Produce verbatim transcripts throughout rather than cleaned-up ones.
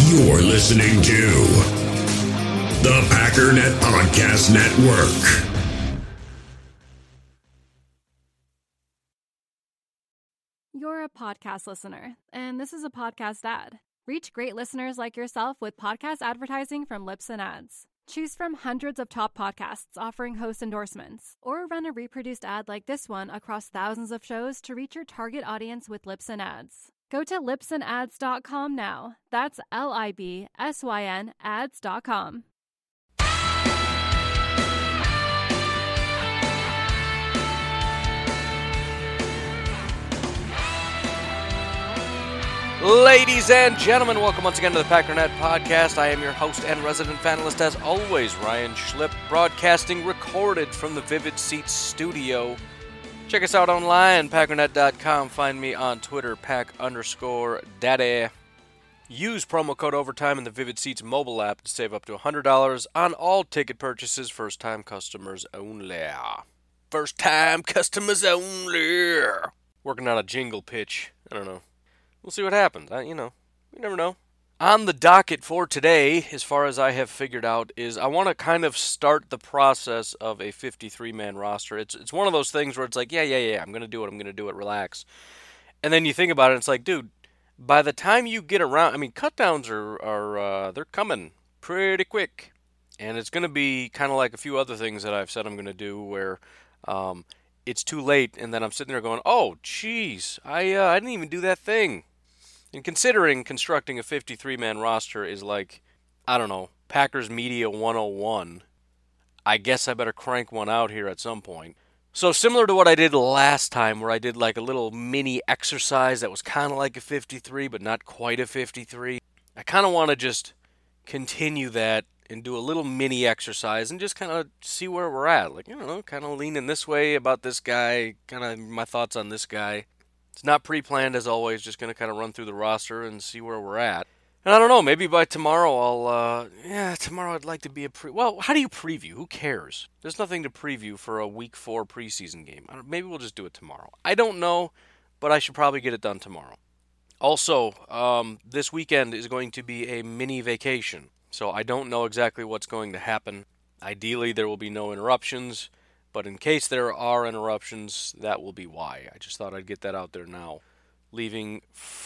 You're listening to the Packernet Podcast Network. You're a podcast listener, and this is a podcast ad. Reach great listeners like yourself with podcast advertising from Libsyn Ads. Choose from hundreds of top podcasts offering host endorsements, or run a reproduced ad like this one across thousands of shows to reach your target audience with Libsyn Ads. Go to libsyn ads dot com now. That's L I B S Y N ads dot com. Ladies and gentlemen, welcome once again to the Packernet Podcast. I am your host and resident fanalist, as always, Ryan Schlipp, broadcasting recorded from the Vivid Seats studio. Check us out online, packernet dot com. Find me on Twitter, pack underscore daddy. Use promo code OVERTIME in the Vivid Seats mobile app to save up to one hundred dollars on all ticket purchases. First-time customers only. First-time customers only. Working on a jingle pitch. I don't know. We'll see what happens. I, you know, you never know. On the docket for today, as far as I have figured out, is I want to kind of start the process of a fifty-three man roster. It's it's one of those things where it's like, yeah, yeah, yeah, I'm going to do it, I'm going to do it, relax. And then you think about it, and it's like, dude, by the time you get around, I mean, cutdowns are, are uh, they're coming pretty quick. And it's going to be kind of like a few other things that I've said I'm going to do where um, it's too late, and then I'm sitting there going, oh, jeez, I, uh, I didn't even do that thing. And considering constructing a fifty-three man roster is like, I don't know, Packers Media one oh one, I guess I better crank one out here at some point. So similar to what I did last time, where I did like a little mini exercise that was kind of like a fifty-three, but not quite a fifty-three, I kind of want to just continue that and do a little mini exercise and just kind of see where we're at. Like, you know, kind of leaning this way about this guy, kind of my thoughts on this guy. It's not pre-planned as always, just going to kind of run through the roster and see where we're at. And I don't know, maybe by tomorrow I'll, uh, yeah, tomorrow I'd like to be a pre... Well, how do you preview? Who cares? There's nothing to preview for a week four preseason game. I don't, maybe we'll just do it tomorrow. I don't know, but I should probably get it done tomorrow. Also, um, this weekend is going to be a mini vacation, so I don't know exactly what's going to happen. Ideally, there will be no interruptions. But in case there are interruptions, that will be why. I just thought I'd get that out there now. Leaving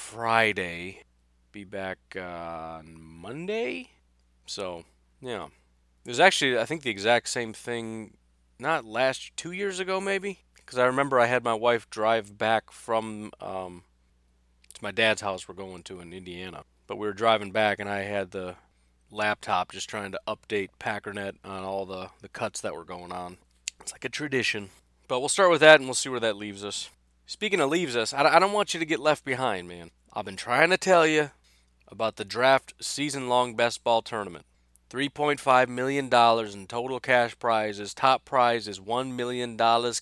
Friday, be back uh, on Monday. So, yeah. It was actually, I think, the exact same thing, not last, two years ago maybe? Because I remember I had my wife drive back from, um, to my dad's house we're going to in Indiana. But we were driving back and I had the laptop just trying to update Packernet on all the, the cuts that were going on. It's like a tradition. But we'll start with that, and we'll see where that leaves us. Speaking of leaves us, I don't want you to get left behind, man. I've been trying to tell you about the draft season-long best ball tournament. three point five million dollars in total cash prizes. Top prize is one million dollars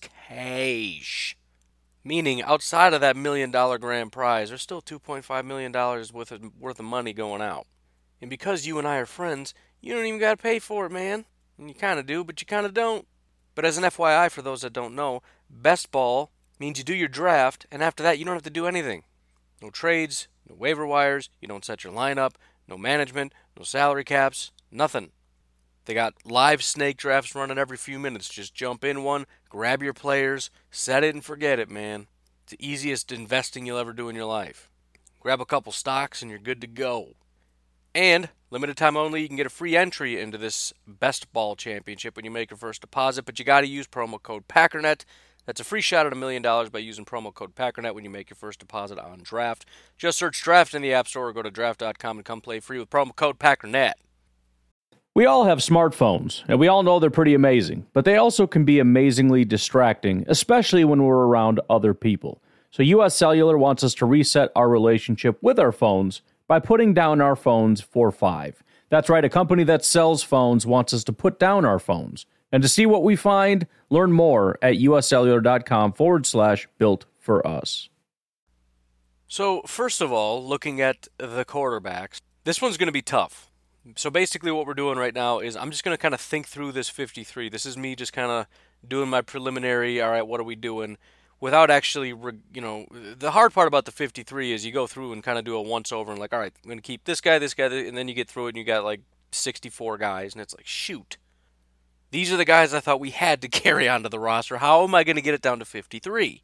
cash. Meaning, outside of that million-dollar grand prize, there's still two point five million dollars worth of, worth of money going out. And because you and I are friends, you don't even got to pay for it, man. And you kind of do, but you kind of don't. But as an F Y I, for those that don't know, best ball means you do your draft, and after that, you don't have to do anything. No trades, no waiver wires, you don't set your lineup, no management, no salary caps, nothing. They got live snake drafts running every few minutes. Just jump in one, grab your players, set it and forget it, man. It's the easiest investing you'll ever do in your life. Grab a couple stocks and you're good to go. And, limited time only, you can get a free entry into this Best Ball Championship when you make your first deposit, but you got to use promo code PACKERNET. That's a free shot at a million dollars by using promo code PACKERNET when you make your first deposit on Draft. Just search Draft in the App Store or go to draft dot com and come play free with promo code PACKERNET. We all have smartphones, and we all know they're pretty amazing, but they also can be amazingly distracting, especially when we're around other people. So U S Cellular wants us to reset our relationship with our phones by putting down our phones for five. That's right, a company that sells phones wants us to put down our phones. And to see what we find, learn more at uscellular.com forward slash built for us. So, first of all, looking at the quarterbacks, this one's going to be tough. So basically what we're doing right now is I'm just going to kind of think through this fifty-three. This is me just kind of doing my preliminary, all right, what are we doing? without actually, you know, the hard part about the fifty-three is you go through and kind of do a once-over and like, all right, I'm going to keep this guy, this guy, and then you get through it and you got like sixty-four guys, and it's like, shoot. These are the guys I thought we had to carry onto the roster. How am I going to get it down to fifty-three?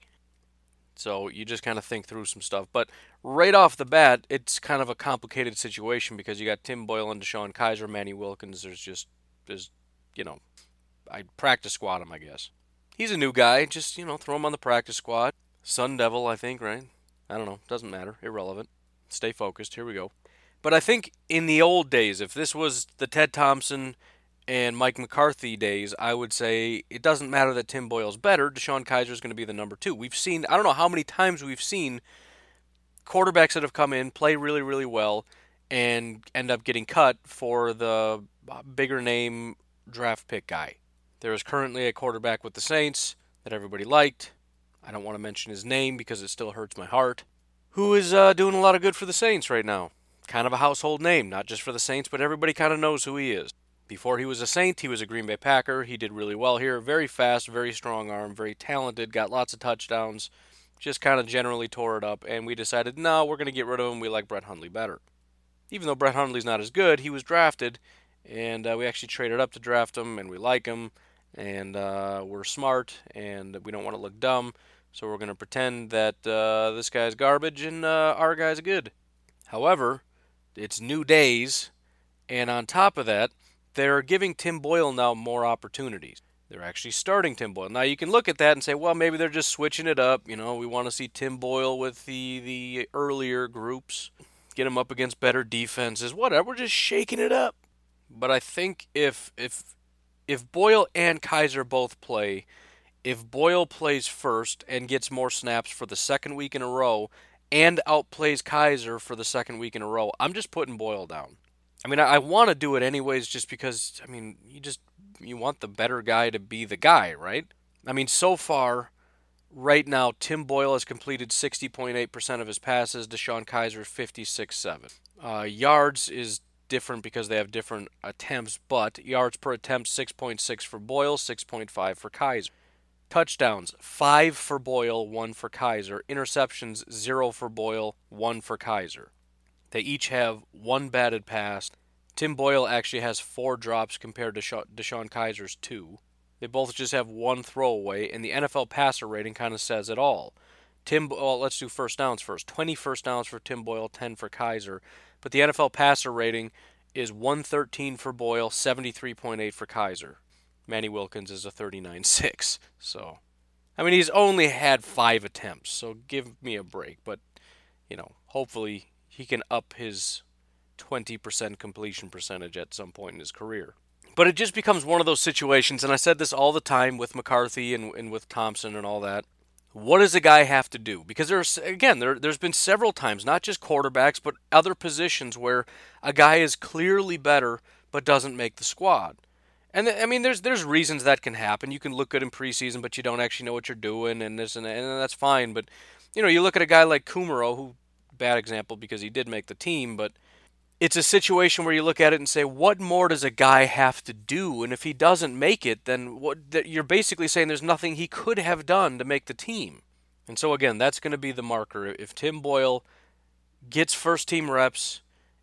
So you just kind of think through some stuff. But right off the bat, it's kind of a complicated situation because you got Tim Boyle and DeShone Kizer, Manny Wilkins. There's just, there's, you know, I'd practice squad him, I guess. He's a new guy. Just, you know, throw him on the practice squad. Sun Devil, I think, right? I don't know. Doesn't matter. Irrelevant. Stay focused. Here we go. But I think in the old days, if this was the Ted Thompson and Mike McCarthy days, I would say it doesn't matter that Tim Boyle's better. DeShone Kizer is going to be the number two. We've seen, I don't know how many times we've seen quarterbacks that have come in, play really, really well, and end up getting cut for the bigger name draft pick guy. There is currently a quarterback with the Saints that everybody liked. I don't want to mention his name because it still hurts my heart. Who is uh, doing a lot of good for the Saints right now. Kind of a household name, not just for the Saints, but everybody kind of knows who he is. Before he was a Saint, he was a Green Bay Packer. He did really well here. Very fast, very strong arm, very talented, got lots of touchdowns. Just kind of generally tore it up, and we decided, no, we're going to get rid of him. We like Brett Hundley better. Even though Brett Hundley's not as good, he was drafted, and uh, we actually traded up to draft him, and we like him, and uh, we're smart, and we don't want to look dumb, so we're going to pretend that uh, this guy's garbage and uh, our guy's good. However, it's new days, and on top of that, they're giving Tim Boyle now more opportunities. They're actually starting Tim Boyle. Now, you can look at that and say, well, maybe they're just switching it up. You know, we want to see Tim Boyle with the, the earlier groups, get him up against better defenses, whatever. We're just shaking it up. But I think if if if Boyle and Kizer both play, if Boyle plays first and gets more snaps for the second week in a row and outplays Kizer for the second week in a row, I'm just putting Boyle down. I mean, I, I want to do it anyways just because, I mean, you just, you want the better guy to be the guy, right? I mean, so far, right now, Tim Boyle has completed sixty point eight percent of his passes, DeShone Kizer fifty-six point seven. Uh, yards is different because they have different attempts, but yards per attempt, six point six for Boyle, six point five for Kizer. Touchdowns, five for Boyle, one for Kizer. Interceptions, zero for Boyle, one for Kizer. They each have one batted pass. Tim Boyle actually has four drops compared to DeShone Kizer's two. They both just have one throwaway, and the N F L passer rating kind of says it all. Tim, well, let's do first downs first. twenty first downs for Tim Boyle, ten for Kizer. But the N F L passer rating is one thirteen for Boyle, seventy-three point eight for Kizer. Manny Wilkins is a thirty-nine point six. So, I mean, he's only had five attempts, so give me a break. But, you know, hopefully he can up his twenty percent completion percentage at some point in his career. But it just becomes one of those situations, and I said this all the time with McCarthy and, and with Thompson and all that. What does a guy have to do? Because there's, again, there, there's been several times, not just quarterbacks, but other positions where a guy is clearly better but doesn't make the squad. And, I mean, there's there's reasons that can happen. You can look good in preseason, but you don't actually know what you're doing, and this and that, and that's fine. But, you know, you look at a guy like Kumaro, who, bad example because he did make the team, but it's a situation where you look at it and say, what more does a guy have to do? And if he doesn't make it, then what? You're basically saying there's nothing he could have done to make the team. And so, again, that's going to be the marker. If Tim Boyle gets first-team reps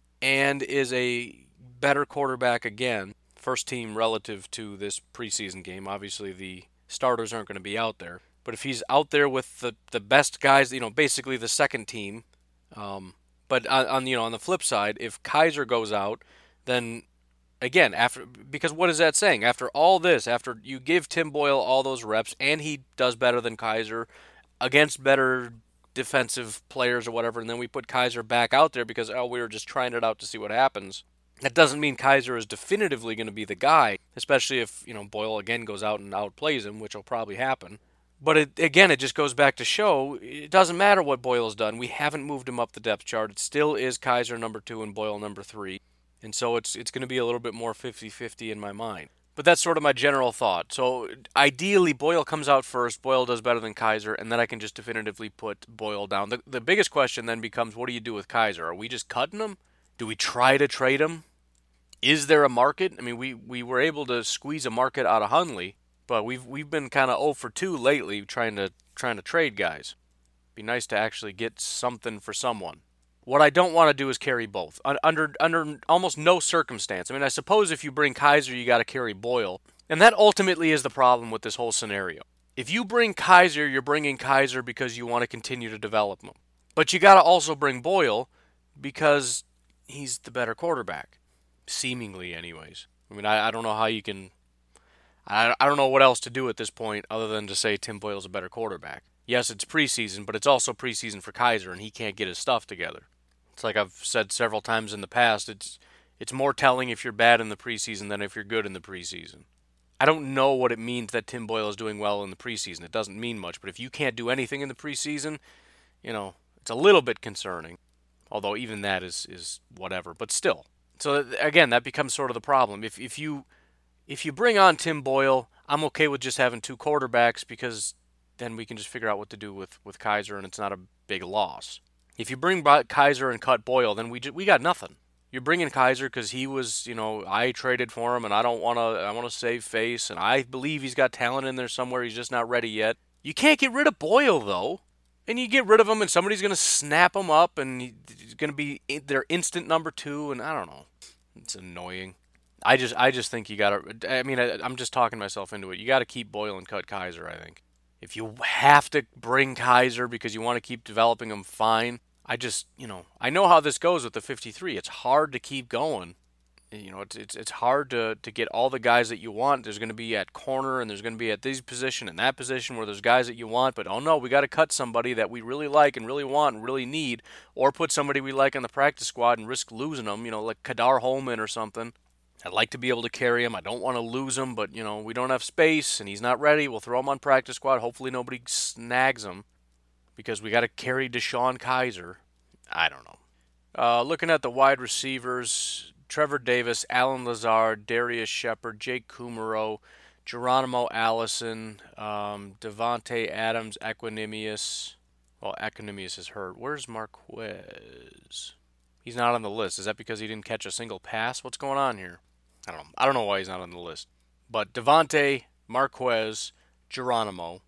and is a better quarterback again, first team relative to this preseason game, obviously the starters aren't going to be out there. But if he's out there with the, the best guys, you know, basically the second team, um, but on, on you know on the flip side, if Kizer goes out, then again after because what is that saying? After all this, after you give Tim Boyle all those reps and he does better than Kizer against better defensive players or whatever, and then we put Kizer back out there because oh we were just trying it out to see what happens. That doesn't mean Kizer is definitively going to be the guy, especially if you know Boyle again goes out and outplays him, which will probably happen. But it, again, it just goes back to show it doesn't matter what Boyle's done. We haven't moved him up the depth chart. It still is Kizer number two and Boyle number three. And so it's it's going to be a little bit more fifty-fifty in my mind. But that's sort of my general thought. So ideally, Boyle comes out first. Boyle does better than Kizer, and then I can just definitively put Boyle down. The, the biggest question then becomes, what do you do with Kizer? Are we just cutting him? Do we try to trade him? Is there a market? I mean, we, we were able to squeeze a market out of Hundley. But we've we've been kind of oh for two lately, trying to trying to trade guys. Be nice to actually get something for someone. What I don't want to do is carry both. Under under almost no circumstance. I mean, I suppose if you bring Kaiser, you got to carry Boyle. And that ultimately is the problem with this whole scenario. If you bring Kaiser, you're bringing Kaiser because you want to continue to develop him. But you got to also bring Boyle because he's the better quarterback. Seemingly, anyways. I mean, I, I don't know how you can... I, I don't know what else to do at this point other than to say Tim Boyle's a better quarterback. Yes, it's preseason, but it's also preseason for Kaiser, and he can't get his stuff together. It's like I've said several times in the past, it's it's more telling if you're bad in the preseason than if you're good in the preseason. I don't know what it means that Tim Boyle is doing well in the preseason. It doesn't mean much, but if you can't do anything in the preseason, you know, it's a little bit concerning. Although even that is, is whatever, but still. So again, that becomes sort of the problem. If if you if you bring on Tim Boyle, I'm okay with just having two quarterbacks because then we can just figure out what to do with, with Kaiser and it's not a big loss. If you bring Kaiser and cut Boyle, then we we got nothing. You're bringing Kaiser because he was, you know, I traded for him and I don't want to, I want to save face and I believe he's got talent in there somewhere. He's just not ready yet. You can't get rid of Boyle though. And you get rid of him and somebody's going to snap him up and he's going to be their instant number two and I don't know. It's annoying. I just I just think you got to, I mean, I, I'm just talking myself into it. You got to keep Boyle and cut Kaiser, I think. If you have to bring Kaiser because you want to keep developing him, fine. I just, you know, I know how this goes with the fifty-three. It's hard to keep going. You know, it's it's it's hard to, to get all the guys that you want. There's going to be at corner and there's going to be at this position and that position where there's guys that you want. But, oh, no, we got to cut somebody that we really like and really want and really need, or put somebody we like on the practice squad and risk losing them, you know, like Kadar Holman or something. I'd like to be able to carry him. I don't want to lose him, but, you know, we don't have space and he's not ready. We'll throw him on practice squad. Hopefully nobody snags him because we got to carry Deshaun Kaiser. I don't know. Uh, looking at the wide receivers, Trevor Davis, Alan Lazard, Darius Shepard, Jake Kumerow, Geronimo Allison, um, Devontae Adams, Equanimous. Well, Equanimous is hurt. Where's Marquez? He's not on the list. Is that because he didn't catch a single pass? What's going on here? I don't know. I don't know why he's not on the list. But Devontae, Marquez, Geronimo,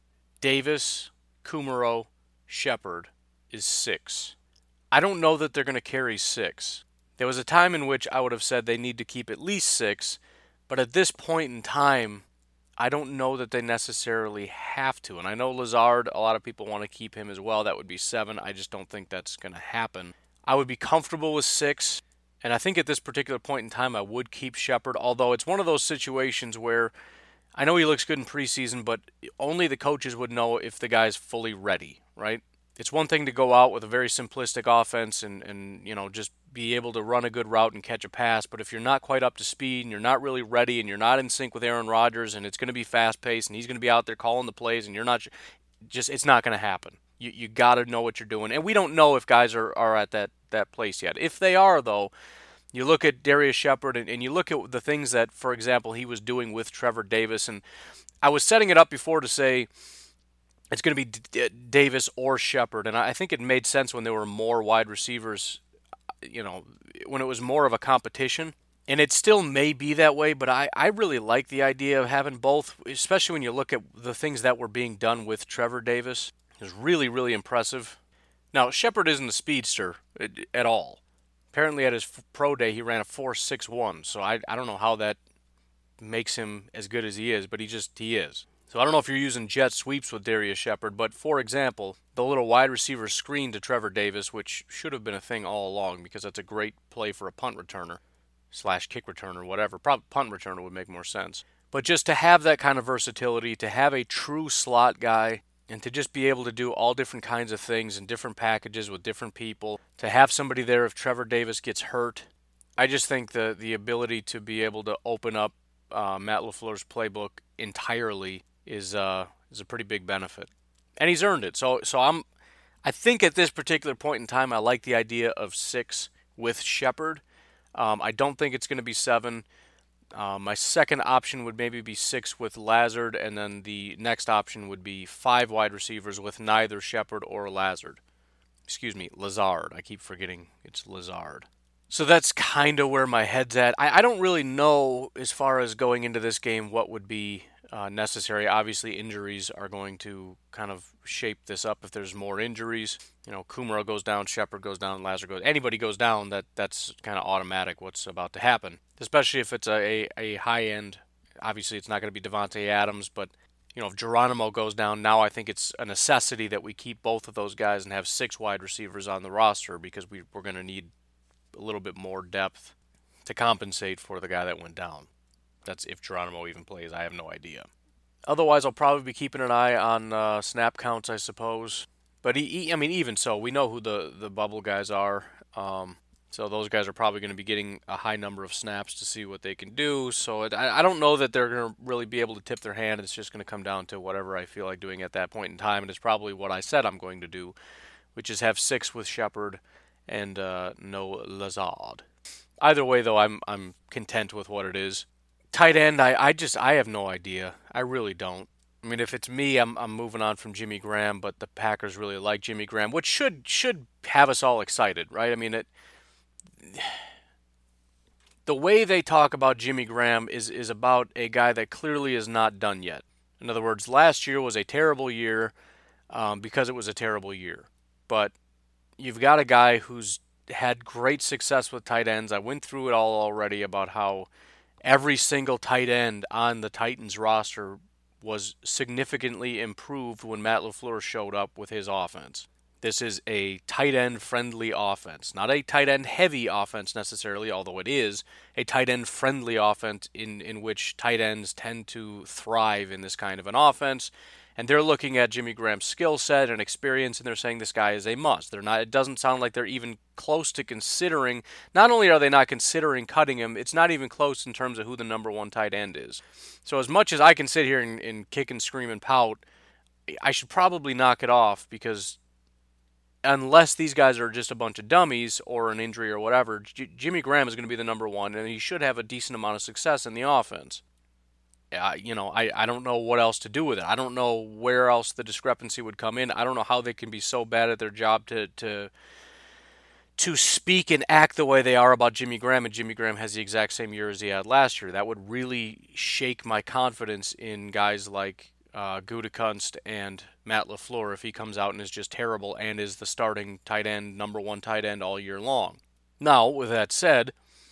Davis, Kumerow, Shepard is six. I don't know that they're going to carry six. There was a time in which I would have said they need to keep at least six, but at this point in time, I don't know that they necessarily have to. And I know Lazard, a lot of people want to keep him as well. That would be seven. I just don't think that's going to happen. I would be comfortable with six, and I think at this particular point in time I would keep Shepard, although it's one of those situations where I know he looks good in preseason, but only the coaches would know if the guy's fully ready, right? It's one thing to go out with a very simplistic offense and, and you know, just be able to run a good route and catch a pass, but if you're not quite up to speed and you're not really ready and you're not in sync with Aaron Rodgers and it's going to be fast-paced and he's going to be out there calling the plays and you're not, just it's not going to happen. You you got to know what you're doing. And we don't know if guys are, are at that, that place yet. If they are, though, you look at Darius Shepard and, and you look at the things that, for example, he was doing with Trevor Davis. And I was setting it up before to say it's going to be D- Davis or Shepard. And I think it made sense when there were more wide receivers, you know, when it was more of a competition. And it still may be that way, but I, I really like the idea of having both, especially when you look at the things that were being done with Trevor Davis. It was really, really impressive. Now, Shepard isn't a speedster at all. Apparently at his pro day he ran a four six one, so I I don't know how that makes him as good as he is, but he just he is. So I don't know if you're using jet sweeps with Darius Shepard, but for example, the little wide receiver screen to Trevor Davis, which should have been a thing all along because that's a great play for a punt returner slash kick returner, whatever. Probably punt returner would make more sense. But just to have that kind of versatility, to have a true slot guy, and to just be able to do all different kinds of things in different packages with different people, to have somebody there if Trevor Davis gets hurt, I just think the the ability to be able to open up uh, Matt LaFleur's playbook entirely is uh, is a pretty big benefit, and he's earned it. So so I'm I think at this particular point in time I like the idea of six with Shepard. Um, I don't think it's going to be seven. Uh, my second option would maybe be six with Lazard, and then the next option would be five wide receivers with neither Shepard or Lazard. Excuse me, Lazard. I keep forgetting it's Lazard. So that's kind of where my head's at. I, I don't really know, as far as going into this game, what would be uh, necessary. Obviously, injuries are going to kind of shape this up if there's more injuries. You know, Kumara goes down, Shepard goes down, Lazar goes. Anybody goes down, that that's kind of automatic what's about to happen. Especially if it's a, a, a high end. Obviously, it's not going to be Devontae Adams, but you know, if Geronimo goes down, now I think it's a necessity that we keep both of those guys and have six wide receivers on the roster because we, we're going to need a little bit more depth to compensate for the guy that went down. That's if Geronimo even plays. I have no idea. Otherwise, I'll probably be keeping an eye on uh, snap counts, I suppose. But he, he, I mean, even so, we know who the, the bubble guys are. Um, so those guys are probably going to be getting a high number of snaps to see what they can do. So it, I, I don't know that they're going to really be able to tip their hand. It's just going to come down to whatever I feel like doing at that point in time. And it's probably what I said I'm going to do, which is have six with Shepard and uh, no Lazard. Either way, though, I'm I'm content with what it is. Tight end, I, I just I have no idea. I really don't. I mean, if it's me, I'm I'm moving on from Jimmy Graham, but the Packers really like Jimmy Graham, which should should have us all excited, right? I mean, it. The way they talk about Jimmy Graham is is about a guy that clearly is not done yet. In other words, last year was a terrible year um, because it was a terrible year. But you've got a guy who's had great success with tight ends. I went through it all already about how every single tight end on the Titans roster was significantly improved when Matt LaFleur showed up with his offense. This is a tight end friendly offense. Not a tight end heavy offense necessarily, although it is a tight end friendly offense in, in which tight ends tend to thrive in this kind of an offense. And they're looking at Jimmy Graham's skill set and experience, and they're saying this guy is a must. They're not. It doesn't sound like they're even close to considering. Not only are they not considering cutting him, it's not even close in terms of who the number one tight end is. So as much as I can sit here and, and kick and scream and pout, I should probably knock it off because unless these guys are just a bunch of dummies or an injury or whatever, J- Jimmy Graham is going to be the number one, and he should have a decent amount of success in the offense. Uh, you know, I, I don't know what else to do with it. I don't know where else the discrepancy would come in. I don't know how they can be so bad at their job to to to speak and act the way they are about Jimmy Graham, and Jimmy Graham has the exact same year as he had last year. That would really shake my confidence in guys like uh, Gutekunst and Matt LaFleur if he comes out and is just terrible and is the starting tight end, number one tight end all year long. Now, with that said,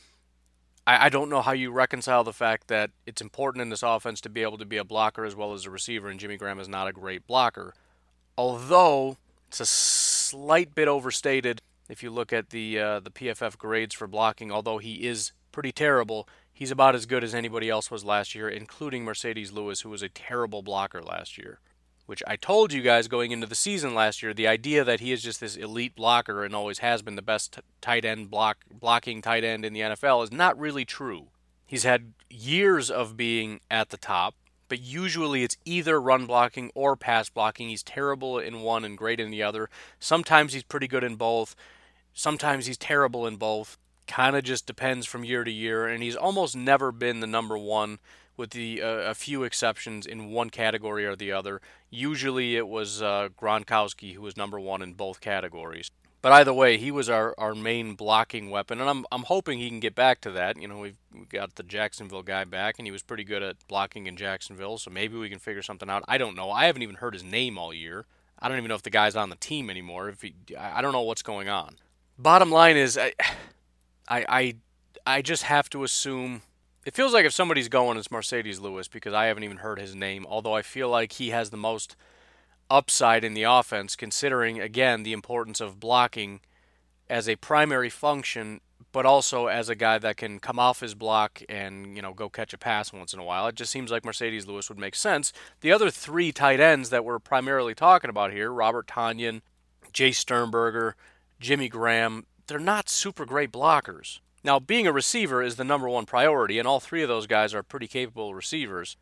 I don't know how you reconcile the fact that it's important in this offense to be able to be a blocker as well as a receiver, and Jimmy Graham is not a great blocker. Although it's a slight bit overstated if you look at the uh, the P F F grades for blocking. Although he is pretty terrible, he's about as good as anybody else was last year, including Mercedes Lewis, who was a terrible blocker last year. Which I told you guys going into the season last year, the idea that he is just this elite blocker and always has been the best t- tight end block blocking tight end in the N F L is not really true. He's had years of being at the top, but usually it's either run blocking or pass blocking. He's terrible in one and great in the other. Sometimes he's pretty good in both. Sometimes he's terrible in both. Kind of just depends from year to year, and he's almost never been the number one, with the uh, a few exceptions in one category or the other. Usually it was uh, Gronkowski who was number one in both categories. But either way, he was our, our main blocking weapon, and I'm I'm hoping he can get back to that. You know, we've, we've got the Jacksonville guy back, and he was pretty good at blocking in Jacksonville, so maybe we can figure something out. I don't know. I haven't even heard his name all year. I don't even know if the guy's on the team anymore. If he, I don't know what's going on. Bottom line is, I, I, I, I just have to assume. It feels like if somebody's going, it's Mercedes Lewis, because I haven't even heard his name, although I feel like he has the most upside in the offense, considering, again, the importance of blocking as a primary function, but also as a guy that can come off his block and, you know, go catch a pass once in a while. It just seems like Mercedes Lewis would make sense. The other three tight ends that we're primarily talking about here, Robert Tonyan, Jay Sternberger, Jimmy Graham, they're not super great blockers. Now, being a receiver is the number one priority, and all three of those guys are pretty capable receivers.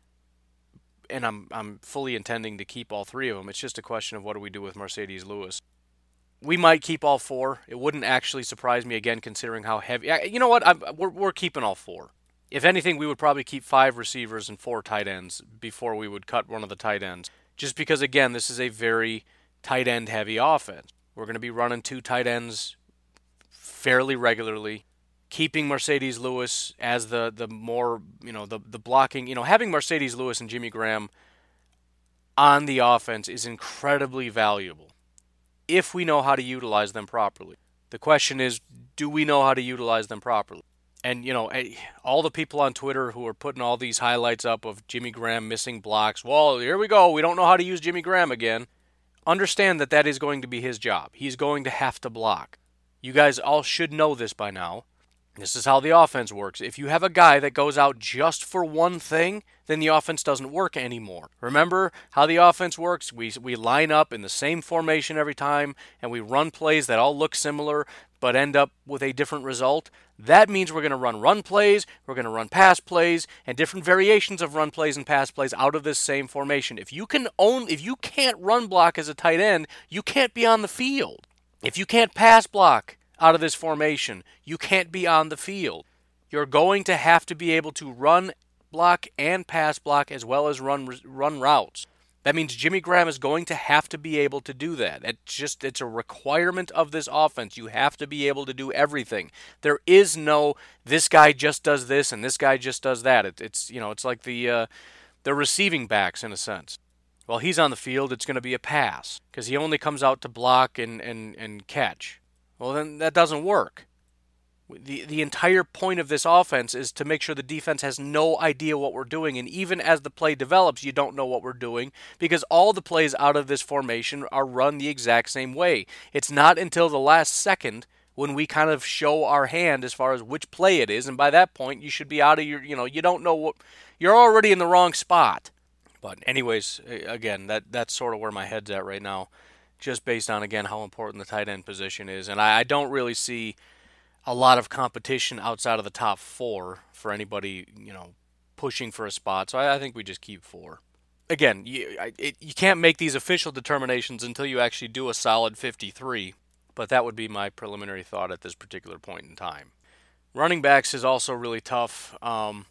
And I'm I'm fully intending to keep all three of them. It's just a question of what do we do with Mercedes Lewis. We might keep all four. It wouldn't actually surprise me, again, considering how heavy. You know what? I'm, we're we're keeping all four. If anything, we would probably keep five receivers and four tight ends before we would cut one of the tight ends. Just because, again, this is a very tight end heavy offense. We're going to be running two tight ends fairly regularly. keeping Mercedes Lewis as the, the more, you know, the, the blocking, you know, having Mercedes Lewis and Jimmy Graham on the offense is incredibly valuable if we know how to utilize them properly. The question is, do we know how to utilize them properly? And, you know, all the people on Twitter who are putting all these highlights up of Jimmy Graham missing blocks, well, here we go, we don't know how to use Jimmy Graham again. Understand that that is going to be his job. He's going to have to block. You guys all should know this by now. This is how the offense works. If you have a guy that goes out just for one thing, then the offense doesn't work anymore. Remember how the offense works? We we line up in the same formation every time, and we run plays that all look similar but end up with a different result. That means we're going to run run plays, we're going to run pass plays, and different variations of run plays and pass plays out of this same formation. If you can own, if you can't run block as a tight end, you can't be on the field. If you can't pass block out of this formation, you can't be on the field. You're going to have to be able to run block and pass block as well as run run routes. That means Jimmy Graham is going to have to be able to do that. It's just it's a requirement of this offense. You have to be able to do everything. There is no this guy just does this and this guy just does that. It, it's you know it's like the uh, the receiving backs in a sense. While he's on the field, it's going to be a pass because he only comes out to block and, and, and catch. Well, then that doesn't work. The the entire point of this offense is to make sure the defense has no idea what we're doing, and even as the play develops, you don't know what we're doing because all the plays out of this formation are run the exact same way. It's not until the last second when we kind of show our hand as far as which play it is, and by that point, you should be out of your, you know, you don't know what, you're already in the wrong spot. But anyways, again, that that's sort of where my head's at right now, just based on, again, how important the tight end position is. And I, I don't really see a lot of competition outside of the top four for anybody, you know, pushing for a spot. So I, I think we just keep four. Again, you, I, it, you can't make these official determinations until you actually do a solid fifty-three, but that would be my preliminary thought at this particular point in time. Running backs is also really tough. Um,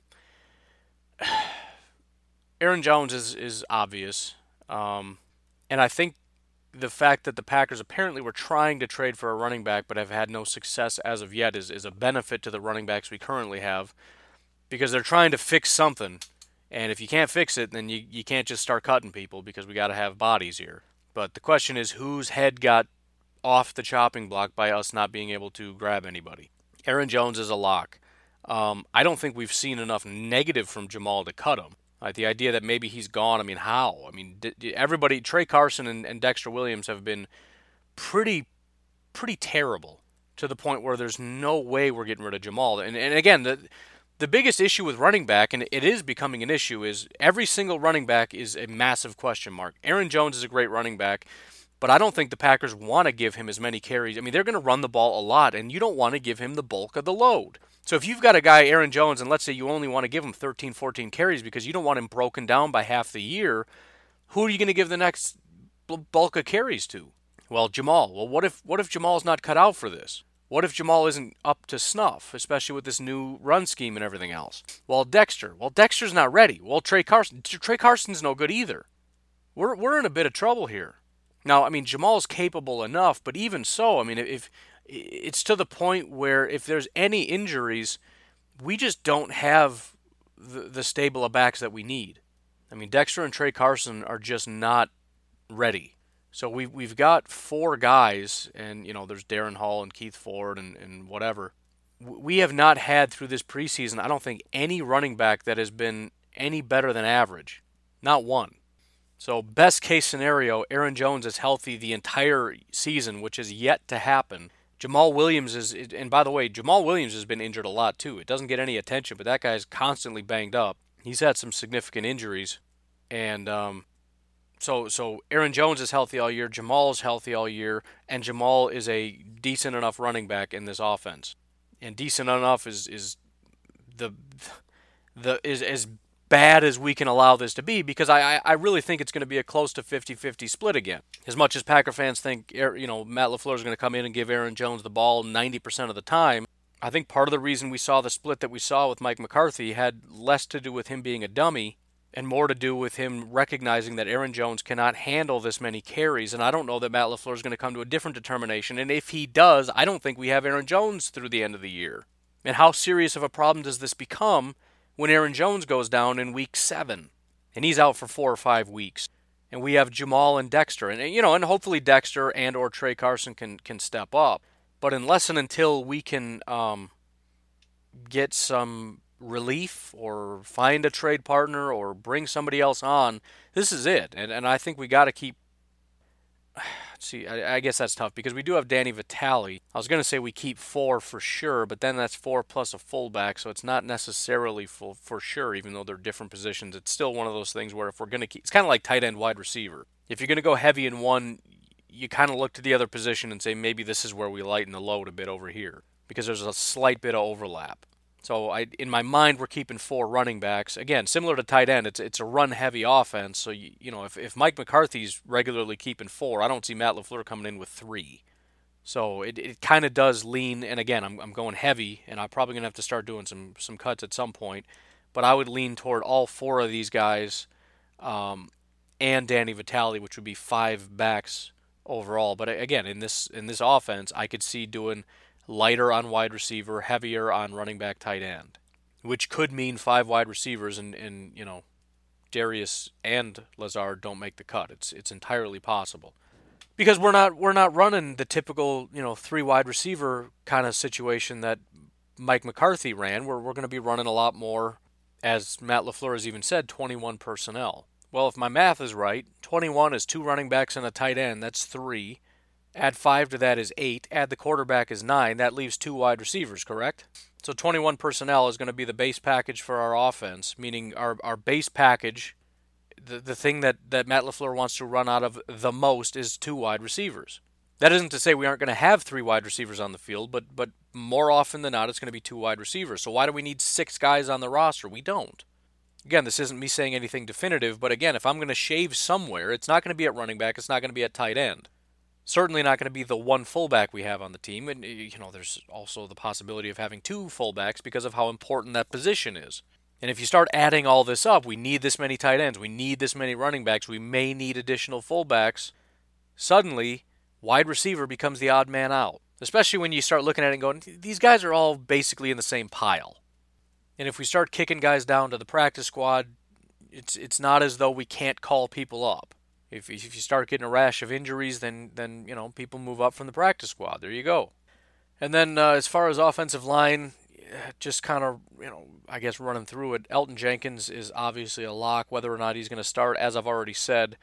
Aaron Jones is, is obvious, um, and I think the fact that the Packers apparently were trying to trade for a running back but have had no success as of yet is, is a benefit to the running backs we currently have because they're trying to fix something, and if you can't fix it, then you, you can't just start cutting people because we got to have bodies here. But the question is whose head got off the chopping block by us not being able to grab anybody. Aaron Jones is a lock. Um, I don't think we've seen enough negative from Jamal to cut him. Like the idea that maybe he's gone, I mean, how? I mean, everybody, Trey Carson and, and Dexter Williams have been pretty, pretty terrible to the point where there's no way we're getting rid of Jamal. And, and again, the the biggest issue with running back, and it is becoming an issue, is every single running back is a massive question mark. Aaron Jones is a great running back, but I don't think the Packers want to give him as many carries. I mean, they're going to run the ball a lot, and you don't want to give him the bulk of the load. So if you've got a guy, Aaron Jones, and let's say you only want to give him thirteen, fourteen carries because you don't want him broken down by half the year, who are you going to give the next bulk of carries to? Well, Jamal. Well, what if what if Jamal's not cut out for this? What if Jamal isn't up to snuff, especially with this new run scheme and everything else? Well, Dexter. Well, Dexter's not ready. Well, Trey Carson. Trey Carson's no good either. We're we're in a bit of trouble here. Now, I mean, Jamal's capable enough, but even so, I mean, if it's to the point where if there's any injuries, we just don't have the, the stable of backs that we need. I mean, Dexter and Trey Carson are just not ready. So we've, we've got four guys, and, you know, there's Darren Hall and Keith Ford and, and whatever. We have not had through this preseason, I don't think, any running back that has been any better than average. Not one. So best case scenario, Aaron Jones is healthy the entire season, which is yet to happen. Jamal Williams is, and by the way, Jamal Williams has been injured a lot too. It doesn't get any attention, but that guy's constantly banged up. He's had some significant injuries. And um, so so Aaron Jones is healthy all year, Jamal's healthy all year, and Jamal is a decent enough running back in this offense. And decent enough is is the the is as bad as we can allow this to be, because I, I really think it's going to be a close to fifty-fifty split again. As much as Packer fans think, you know, Matt LaFleur is going to come in and give Aaron Jones the ball ninety percent of the time, I think part of the reason we saw the split that we saw with Mike McCarthy had less to do with him being a dummy and more to do with him recognizing that Aaron Jones cannot handle this many carries. And I don't know that Matt LaFleur is going to come to a different determination. And if he does, I don't think we have Aaron Jones through the end of the year. And how serious of a problem does this become when Aaron Jones goes down in week seven? And he's out for four or five weeks. And we have Jamal and Dexter. And, you know, and hopefully Dexter and or Trey Carson can, can step up. But unless and until we can um, get some relief or find a trade partner or bring somebody else on, this is it. And and I think we got to keep... See, I, I guess that's tough because we do have Danny Vitale. I was going to say we keep four for sure, but then that's four plus a fullback, so it's not necessarily full for sure, even though they're different positions. It's still one of those things where if we're going to keep... It's kind of like tight end wide receiver. If you're going to go heavy in one, you kind of look to the other position and say maybe this is where we lighten the load a bit over here because there's a slight bit of overlap. So I, in my mind, we're keeping four running backs. Again, similar to tight end, it's it's a run-heavy offense. So, you, you know, if, if Mike McCarthy's regularly keeping four, I don't see Matt LaFleur coming in with three. So it, it kind of does lean, and again, I'm I'm going heavy, and I'm probably going to have to start doing some, some cuts at some point. But I would lean toward all four of these guys um, and Danny Vitale, which would be five backs overall. But again, in this in this offense, I could see doing lighter on wide receiver, heavier on running back, tight end, which could mean five wide receivers and, and you know, Darius and Lazard don't make the cut. It's it's entirely possible. Because we're not we're not running the typical, you know, three wide receiver kind of situation that Mike McCarthy ran. We're we're going to be running a lot more, as Matt LaFleur has even said, twenty-one personnel. Well, if my math is right, twenty-one is two running backs and a tight end. That's three. Add five to that is eight. Add the quarterback is nine. That leaves two wide receivers, correct? So twenty-one personnel is going to be the base package for our offense, meaning our, our base package, the, the thing that, that Matt LaFleur wants to run out of the most is two wide receivers. That isn't to say we aren't going to have three wide receivers on the field, but but more often than not, it's going to be two wide receivers. So why do we need six guys on the roster? We don't. Again, this isn't me saying anything definitive, but again, if I'm going to shave somewhere, it's not going to be at running back, it's not going to be at tight end. Certainly not going to be the one fullback we have on the team. And, you know, there's also the possibility of having two fullbacks because of how important that position is. And if you start adding all this up, we need this many tight ends, we need this many running backs, we may need additional fullbacks. Suddenly, wide receiver becomes the odd man out. Especially when you start looking at it and going, these guys are all basically in the same pile. And if we start kicking guys down to the practice squad, it's it's not as though we can't call people up. If if you start getting a rash of injuries, then, then you know, people move up from the practice squad. There you go. And then uh, as far as offensive line, just kind of, you know, I guess running through it, Elgton Jenkins is obviously a lock. Whether or not he's going to start, as I've already said,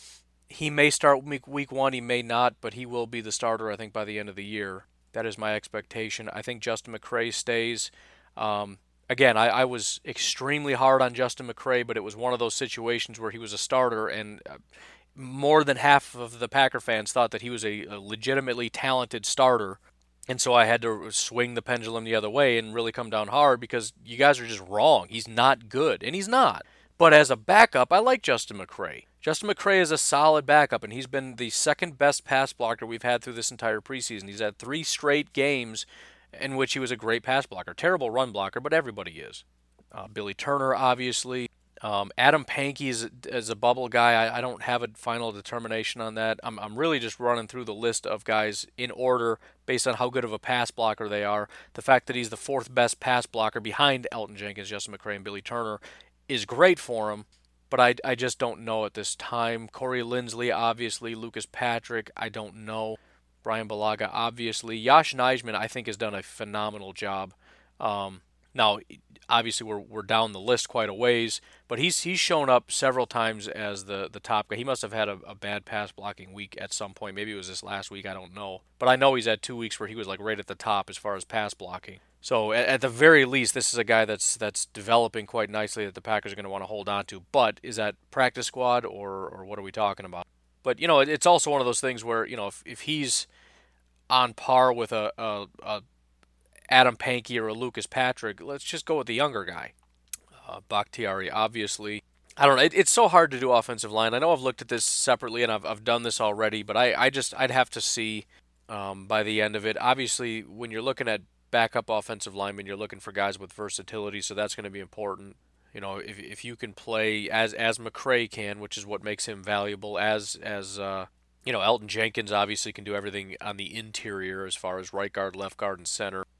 he may start week, week one, he may not, but he will be the starter, I think, by the end of the year. That is my expectation. I think Justin McCray stays. Um, again, I, I was extremely hard on Justin McCray, but it was one of those situations where he was a starter, and uh, more than half of the Packer fans thought that he was a, a legitimately talented starter. And so I had to swing the pendulum the other way and really come down hard because you guys are just wrong. He's not good, and he's not. But as a backup, I like Justin McCray. Justin McCray is a solid backup, and he's been the second best pass blocker we've had through this entire preseason. He's had three straight games in which he was a great pass blocker. Terrible run blocker, but everybody is. Uh, Billy Turner, obviously. Um, Adam Pankey is, is a bubble guy. I, I don't have a final determination on that. I'm, I'm really just running through the list of guys in order based on how good of a pass blocker they are. The fact that he's the fourth best pass blocker behind Elgton Jenkins, Justin McCray, and Billy Turner is great for him, but I, I just don't know at this time. Corey Linsley, obviously. Lucas Patrick, I don't know. Brian Balaga, obviously. Yosh Nijman, I think, has done a phenomenal job. Um, now, obviously, we're we're down the list quite a ways, but he's he's shown up several times as the, the top guy. He must have had a, a bad pass blocking week at some point. Maybe it was this last week, I don't know. But I know he's had two weeks where he was like right at the top as far as pass blocking. So at, at the very least, this is a guy that's that's developing quite nicely that the Packers are going to want to hold on to. But is that practice squad or or what are we talking about? But, you know, it, it's also one of those things where, you know, if, if he's on par with a, a, a Adam Pankey or a Lucas Patrick, let's just go with the younger guy. Uh, Bakhtiari, obviously. I don't know. It, it's so hard to do offensive line. I know I've looked at this separately, and I've I've done this already, but I, I just, I'd have to see um, by the end of it. Obviously, when you're looking at backup offensive linemen, you're looking for guys with versatility, so that's going to be important. You know, if if you can play as as McCray can, which is what makes him valuable, as as uh, you know, Elgton Jenkins obviously can do everything on the interior as far as right guard, left guard, and center.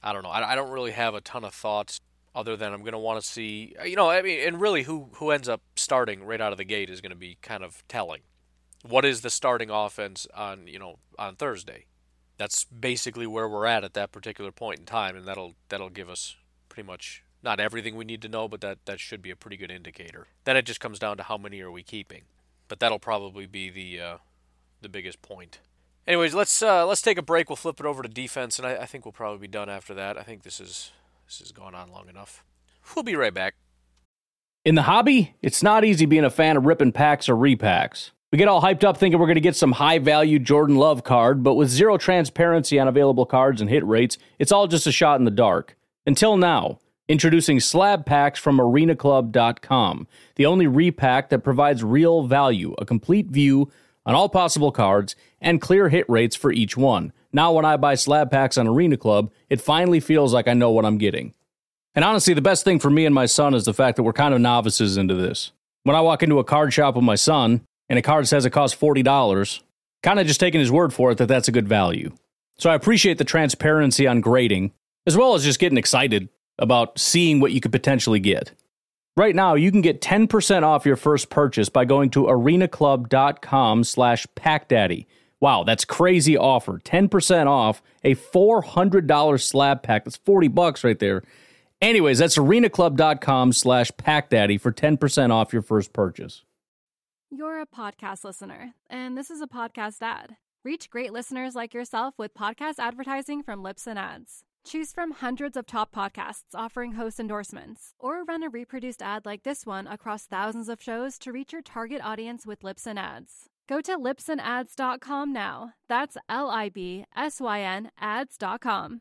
I don't know. I, I don't really have a ton of thoughts other than I'm going to want to see, you know, I mean, and really who, who ends up starting right out of the gate is going to be kind of telling. What is the starting offense on, you know, on Thursday? That's basically where we're at at that particular point in time, and that'll that'll give us pretty much not everything we need to know, but that, that should be a pretty good indicator. Then it just comes down to how many are we keeping. But that'll probably be the uh, the biggest point. Anyways, let's uh, let's take a break. We'll flip it over to defense, and I, I think we'll probably be done after that. I think this is this has gone on long enough. We'll be right back. In the hobby, it's not easy being a fan of ripping packs or repacks. We get all hyped up thinking we're going to get some high-value Jordan Love card, but with zero transparency on available cards and hit rates, it's all just a shot in the dark. Until now, introducing Slab Packs from Arena Club dot com, the only repack that provides real value, a complete view on all possible cards, and clear hit rates for each one. Now when I buy Slab Packs on Arena Club, it finally feels like I know what I'm getting. And honestly, the best thing for me and my son is the fact that we're kind of novices into this. When I walk into a card shop with my son, and a card says it costs forty dollars, kind of just taking his word for it that that's a good value. So I appreciate the transparency on grading, as well as just getting excited about seeing what you could potentially get. Right now, you can get ten percent off your first purchase by going to arena club dot com slash pack daddy. Wow, that's crazy offer. ten percent off a four hundred dollars slab pack. That's forty bucks right there. Anyways, that's arena club dot com slash pack daddy for ten percent off your first purchase. You're a podcast listener, and this is a podcast ad. Reach great listeners like yourself with podcast advertising from Libsyn Ads. Choose from hundreds of top podcasts offering host endorsements, or run a reproduced ad like this one across thousands of shows to reach your target audience with Libsyn Ads. Go to libsyn ads dot com now. That's L I B S Y N ads dot com.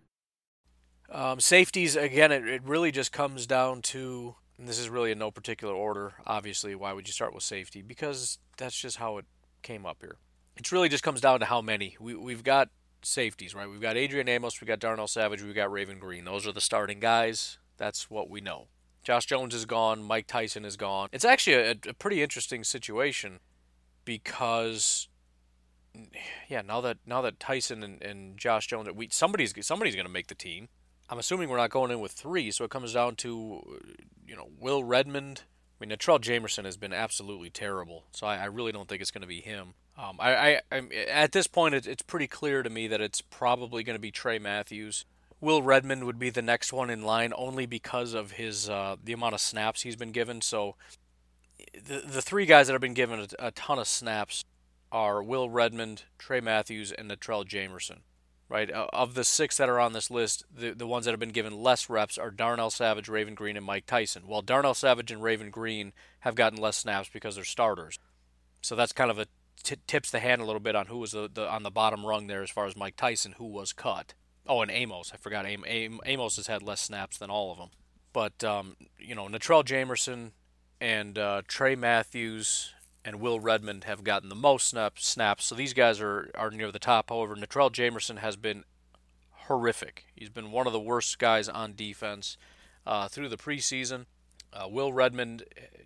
Um, safeties, again, it, it really just comes down to, and this is really in no particular order, obviously. Why would you start with safety? Because that's just how it came up here. It really just comes down to how many. We, we've got safeties, right? We've got Adrian Amos, we've got Darnell Savage, we've got Raven Green. Those are the starting guys. That's what we know. Josh Jones is gone. Mike Tyson is gone. It's actually a, a pretty interesting situation because, yeah, now that now that Tyson and, and Josh Jones, we somebody's somebody's going to make the team. I'm assuming we're not going in with three, so it comes down to, you know, Will Redmond. I mean, Natrell Jamerson has been absolutely terrible, so I, I really don't think it's going to be him. Um, I, I, I at this point, it, it's pretty clear to me that it's probably going to be Trey Matthews. Will Redmond would be the next one in line, only because of his uh, the amount of snaps he's been given. So the the three guys that have been given a, a ton of snaps are Will Redmond, Trey Matthews, and Natrell Jamerson. Right, uh, of the six that are on this list, the, the ones that have been given less reps are Darnell Savage, Raven Green, and Mike Tyson. Well, Darnell Savage and Raven Green have gotten less snaps because they're starters. So that's kind of a t- tips the hand a little bit on who was the, the on the bottom rung there as far as Mike Tyson, who was cut. Oh, and Amos. I forgot. Am- Am- Amos has had less snaps than all of them. But, um, you know, Natrell Jamerson and uh, Trey Matthews and Will Redmond have gotten the most snap, snaps, so these guys are, are near the top. However, Natrell Jamerson has been horrific. He's been one of the worst guys on defense uh, through the preseason. Uh, Will Redmond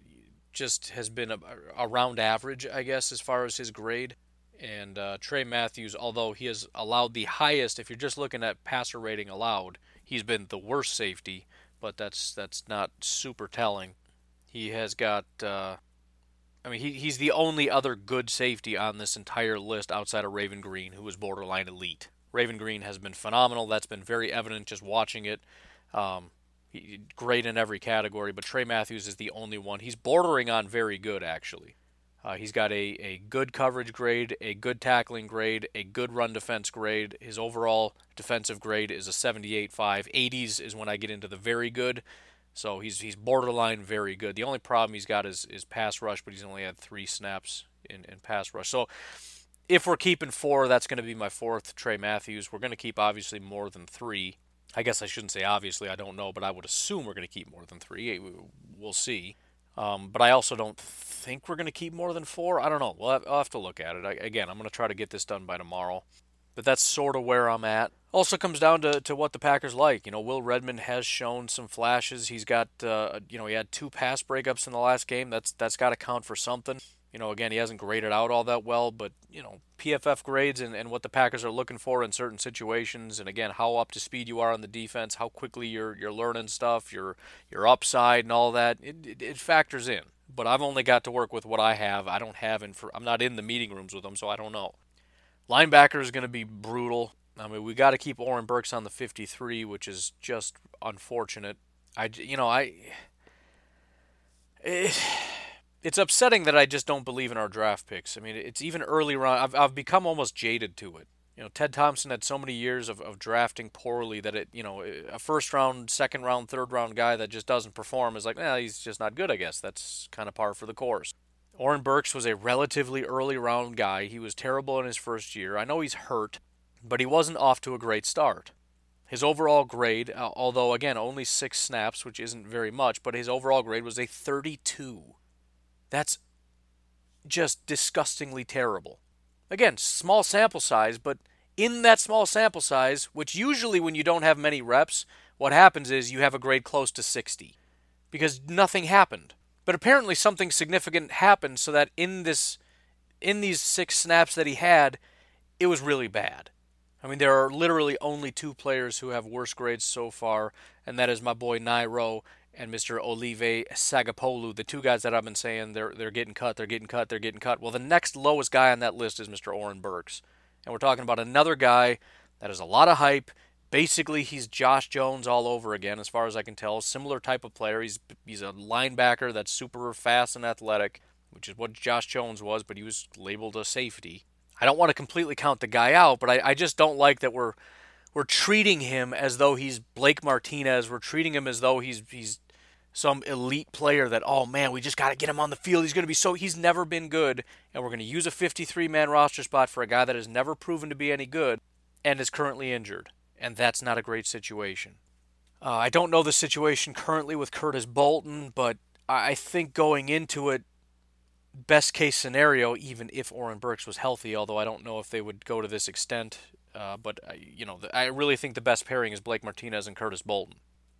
just has been a, around average, I guess, as far as his grade. And uh, Trey Matthews, although he has allowed the highest, if you're just looking at passer rating allowed, he's been the worst safety, but that's that's not super telling. He has got... Uh, I mean, he he's the only other good safety on this entire list outside of Raven Green, who is borderline elite. Raven Green has been phenomenal. That's been very evident just watching it. Um, he, great in every category, but Trey Matthews is the only one. He's bordering on very good, actually. Uh, he's got a, a good coverage grade, a good tackling grade, a good run defense grade. His overall defensive grade is a seventy-eight point five. eighties is when I get into the very good. So he's he's borderline very good. The only problem he's got is, is pass rush, but he's only had three snaps in, in pass rush. So if we're keeping four, that's going to be my fourth, Trey Matthews. We're going to keep, obviously, more than three. I guess I shouldn't say obviously. I don't know, but I would assume we're going to keep more than three. We'll see. Um, but I also don't think we're going to keep more than four. I don't know. We'll have, I'll have to look at it. I, again, I'm going to try to get this done by tomorrow. But that's sort of where I'm at. Also comes down to, to what the Packers like. You know, Will Redmond has shown some flashes. He's got, uh, you know, he had two pass breakups in the last game. That's that's got to count for something. You know, again, he hasn't graded out all that well, but, you know, P F F grades and, and what the Packers are looking for in certain situations, and again, how up to speed you are on the defense, how quickly you're you're learning stuff, your your upside and all that, it, it, it factors in. But I've only got to work with what I have. I don't have, in for, I'm not in the meeting rooms with them, so I don't know. Linebacker is going to be brutal. I mean, we got to keep Oren Burks on the fifty-three, which is just unfortunate. I, you know, I... It, it's upsetting that I just don't believe in our draft picks. I mean, it's even early round. I've, I've become almost jaded to it. You know, Ted Thompson had so many years of, of drafting poorly that it, you know, a first round, second round, third round guy that just doesn't perform is like, eh, he's just not good, I guess. That's kind of par for the course. Oren Burks was a relatively early round guy. He was terrible in his first year. I know he's hurt, but he wasn't off to a great start. His overall grade, although, again, only six snaps, which isn't very much, but his overall grade was a thirty-two. That's just disgustingly terrible. Again, small sample size, but in that small sample size, which usually when you don't have many reps, what happens is you have a grade close to sixty. Because nothing happened. But apparently something significant happened so that in this, in these six snaps that he had, it was really bad. I mean, there are literally only two players who have worse grades so far, and that is my boy Nairo and Mister Olive Sagapolu, the two guys that I've been saying they're they're getting cut, they're getting cut, they're getting cut. Well, the next lowest guy on that list is Mister Oren Burks. And we're talking about another guy that has a lot of hype. Basically, he's Josh Jones all over again, as far as I can tell. Similar type of player. He's he's a linebacker that's super fast and athletic, which is what Josh Jones was, but he was labeled a safety. I don't want to completely count the guy out, but I, I just don't like that we're we're treating him as though he's Blake Martinez. We're treating him as though he's he's some elite player that, oh man, we just got to get him on the field. He's going to be so, he's never been good, and we're going to use a fifty-three man roster spot for a guy that has never proven to be any good and is currently injured. And that's not a great situation. Uh, I don't know the situation currently with Curtis Bolton, but I think going into it, best case scenario, even if Oren Burks was healthy, although I don't know if they would go to this extent, uh, but uh, you know, I really think the best pairing is Blake Martinez and Curtis Bolton.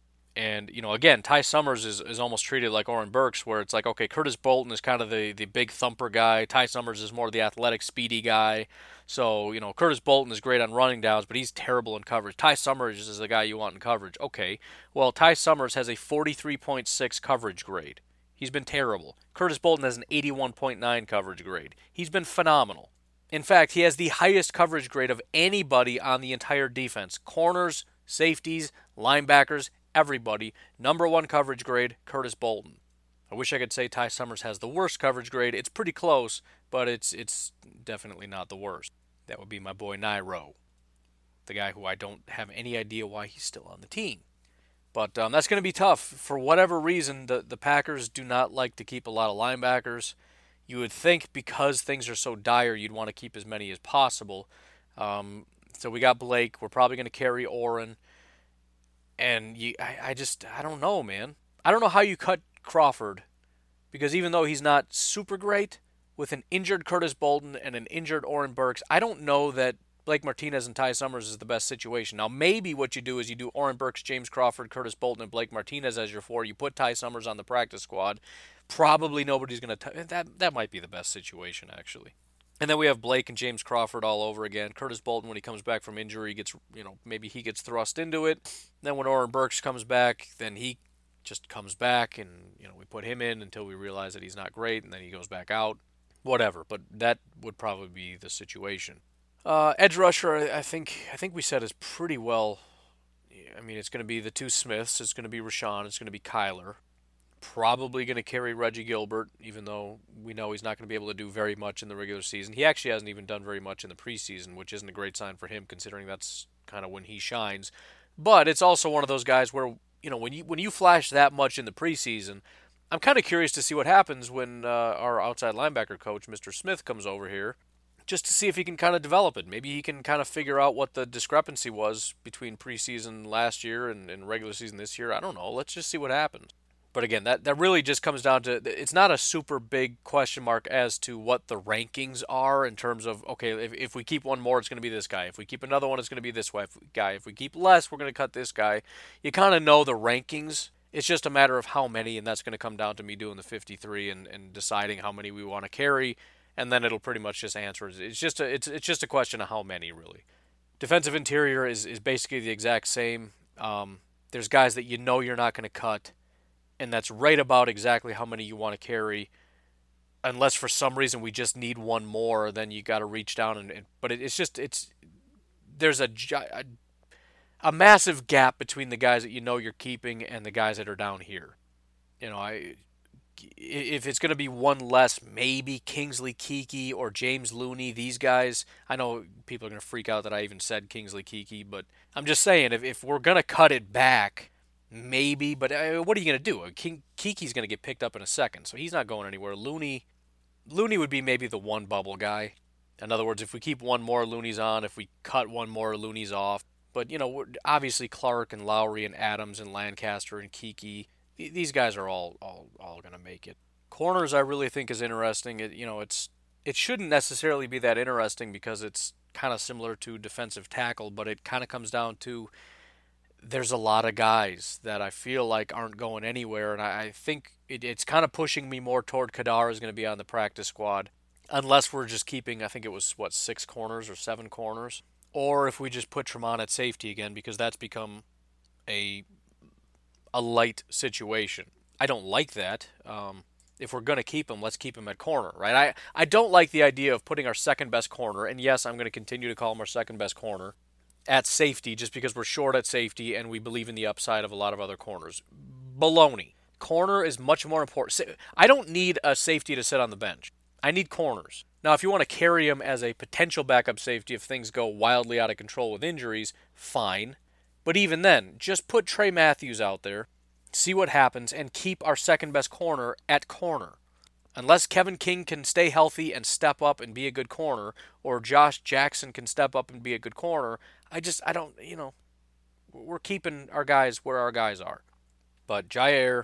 And, you know, again, Ty Summers is, is almost treated like Oren Burks, where it's like, okay, Curtis Bolton is kind of the, the big thumper guy. Ty Summers is more the athletic, speedy guy. So, you know, Curtis Bolton is great on running downs, but he's terrible in coverage. Ty Summers is the guy you want in coverage. Okay, well, Ty Summers has a forty-three point six coverage grade. He's been terrible. Curtis Bolton has an eighty-one point nine coverage grade. He's been phenomenal. In fact, he has the highest coverage grade of anybody on the entire defense. Corners, safeties, linebackers, everybody. Number one coverage grade, Curtis Bolton. I wish I could say Ty Summers has the worst coverage grade. It's pretty close, but it's it's definitely not the worst. That would be my boy Nairo, the guy who I don't have any idea why he's still on the team. But um, that's going to be tough. For whatever reason, the, the Packers do not like to keep a lot of linebackers. You would think because things are so dire, you'd want to keep as many as possible. Um, so we got Blake. We're probably going to carry Oren. And you, I, I just, I don't know, man. I don't know how you cut Crawford. Because even though he's not super great, with an injured Curtis Bolton and an injured Oren Burks, I don't know that Blake Martinez and Ty Summers is the best situation. Now, maybe what you do is you do Oren Burks, James Crawford, Curtis Bolton, and Blake Martinez as your four. You put Ty Summers on the practice squad. Probably nobody's going to... That that might be the best situation, actually. And then we have Blake and James Crawford all over again. Curtis Bolton, when he comes back from injury, gets, you know, maybe he gets thrust into it. Then when Oren Burks comes back, then he just comes back, and, you know, we put him in until we realize that he's not great, and then he goes back out. Whatever, but that would probably be the situation. Uh, edge rusher, I think I think we said is pretty well. I mean, it's going to be the two Smiths. It's going to be Rashawn. It's going to be Kyler. Probably going to carry Reggie Gilbert, even though we know he's not going to be able to do very much in the regular season. He actually hasn't even done very much in the preseason, which isn't a great sign for him, considering that's kind of when he shines. But it's also one of those guys where, you know, when you when you flash that much in the preseason, I'm kind of curious to see what happens when uh, our outside linebacker coach, Mister Smith, comes over here, just to see if he can kind of develop it. Maybe he can kind of figure out what the discrepancy was between preseason last year and, and regular season this year. I don't know. Let's just see what happens. But again, that, that really just comes down to, it's not a super big question mark as to what the rankings are in terms of, okay, if, if we keep one more, it's going to be this guy. If we keep another one, it's going to be this guy. If we keep less, we're going to cut this guy. You kind of know the rankings. It's just a matter of how many, and that's going to come down to me doing the fifty-three and, and deciding how many we want to carry, and then it'll pretty much just answer. It's just a it's it's just a question of how many, really. Defensive interior is, is basically the exact same. Um, there's guys that you know you're not going to cut, and that's right about exactly how many you want to carry. Unless for some reason we just need one more, then you got to reach down and, and but it, it's just it's there's a, a a massive gap between the guys that you know you're keeping and the guys that are down here. You know, I if it's going to be one less, maybe Kingsley Keke or James Looney, these guys. I know people are going to freak out that I even said Kingsley Keke, but I'm just saying if if we're going to cut it back, maybe, but uh, what are you going to do? King, Kiki's going to get picked up in a second, so he's not going anywhere. Looney, Looney would be maybe the one bubble guy. In other words, if we keep one more, Looney's on. If we cut one more, Looney's off. But, you know, obviously Clark and Lowry and Adams and Lancaster and Keke, these guys are all all, all going to make it. Corners I really think is interesting. It, you know, it's it shouldn't necessarily be that interesting because it's kind of similar to defensive tackle, but it kind of comes down to there's a lot of guys that I feel like aren't going anywhere, and I, I think it, it's kind of pushing me more toward Kadar is going to be on the practice squad, unless we're just keeping, I think it was, what, six corners or seven corners? Or if we just put Tremont at safety again, because that's become a a light situation. I don't like that. Um, if we're going to keep him, let's keep him at corner, right? I, I don't like the idea of putting our second-best corner, and yes, I'm going to continue to call him our second-best corner, at safety just because we're short at safety and we believe in the upside of a lot of other corners. Baloney. Corner is much more important. I don't need a safety to sit on the bench. I need corners. Now, if you want to carry him as a potential backup safety if things go wildly out of control with injuries, fine. But even then, just put Trey Matthews out there, see what happens, and keep our second-best corner at corner. Unless Kevin King can stay healthy and step up and be a good corner, or Josh Jackson can step up and be a good corner, I just, I don't, you know, we're keeping our guys where our guys are. But Jair,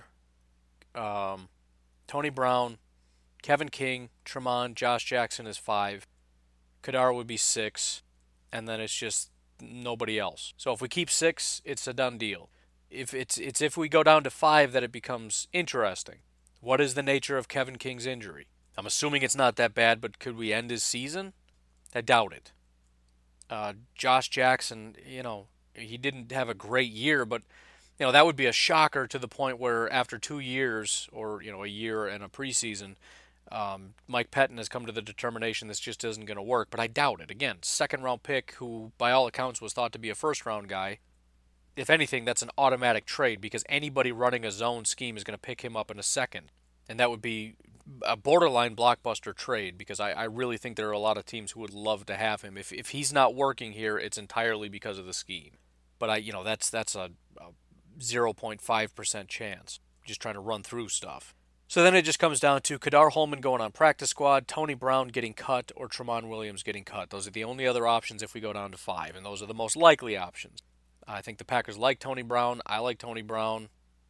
um, Tony Brown, Kevin King, Tremont, Josh Jackson is five. Kadar would be six. And then it's just nobody else. So if we keep six, it's a done deal. If it's it's if we go down to five that it becomes interesting. What is the nature of Kevin King's injury? I'm assuming it's not that bad, but could we end his season? I doubt it. Uh, Josh Jackson, you know, he didn't have a great year, but, you know, that would be a shocker to the point where after two years, or, you know, a year and a preseason, um, Mike Pettin has come to the determination this just isn't going to work, but I doubt it. Again, second-round pick who, by all accounts, was thought to be a first-round guy. If anything, that's an automatic trade because anybody running a zone scheme is going to pick him up in a second, and that would be a borderline blockbuster trade because I, I really think there are a lot of teams who would love to have him. If if he's not working here, it's entirely because of the scheme. But I, you know, that's that's a, a zero point five percent chance. Just trying to run through stuff. So then it just comes down to Kadar Holman going on practice squad, Tony Brown getting cut, or Tremont Williams getting cut. Those are the only other options if we go down to five, and those are the most likely options. I think the Packers like Tony Brown. I like Tony Brown.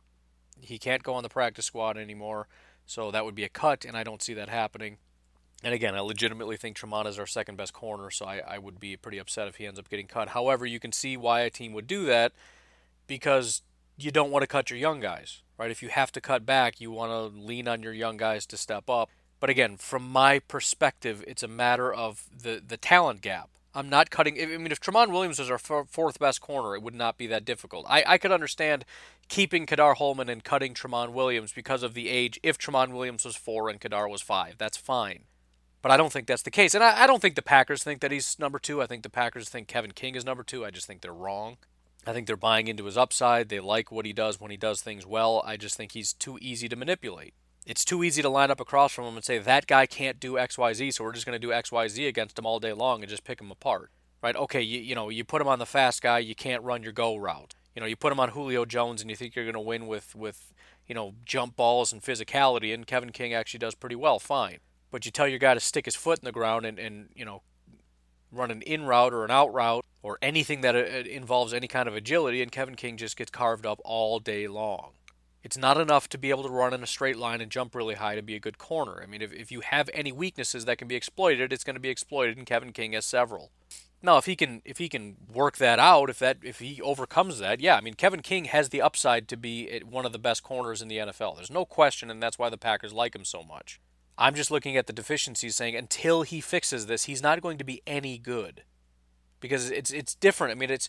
He can't go on the practice squad anymore. So that would be a cut, and I don't see that happening. And again, I legitimately think Tremont is our second-best corner, so I, I would be pretty upset if he ends up getting cut. However, you can see why a team would do that because you don't want to cut your young guys, right? If you have to cut back, you want to lean on your young guys to step up. But again, from my perspective, it's a matter of the, the talent gap. I'm not cutting. I mean, if Tremont Williams was our fourth best corner, it would not be that difficult. I, I could understand keeping Kadar Holman and cutting Tremont Williams because of the age if Tremont Williams was four and Kadar was five. That's fine. But I don't think that's the case. And I, I don't think the Packers think that he's number two. I think the Packers think Kevin King is number two. I just think they're wrong. I think they're buying into his upside. They like what he does when he does things well. I just think he's too easy to manipulate. It's too easy to line up across from him and say, that guy can't do X Y Z, so we're just going to do X Y Z against him all day long and just pick him apart. Right? Okay, you, you know, you put him on the fast guy, you can't run your go route. You know, you put him on Julio Jones and you think you're going to win with, with, you know, jump balls and physicality, and Kevin King actually does pretty well, fine. But you tell your guy to stick his foot in the ground and, and you know, run an in route or an out route or anything that involves any kind of agility, and Kevin King just gets carved up all day long. It's not enough to be able to run in a straight line and jump really high to be a good corner. I mean, if, if you have any weaknesses that can be exploited, it's going to be exploited, and Kevin King has several. Now, if he can if he can work that out, if that if he overcomes that, yeah, I mean, Kevin King has the upside to be one of the best corners in the N F L. There's no question, and that's why the Packers like him so much. I'm just looking at the deficiencies, saying until he fixes this, he's not going to be any good, because it's it's different. I mean, it's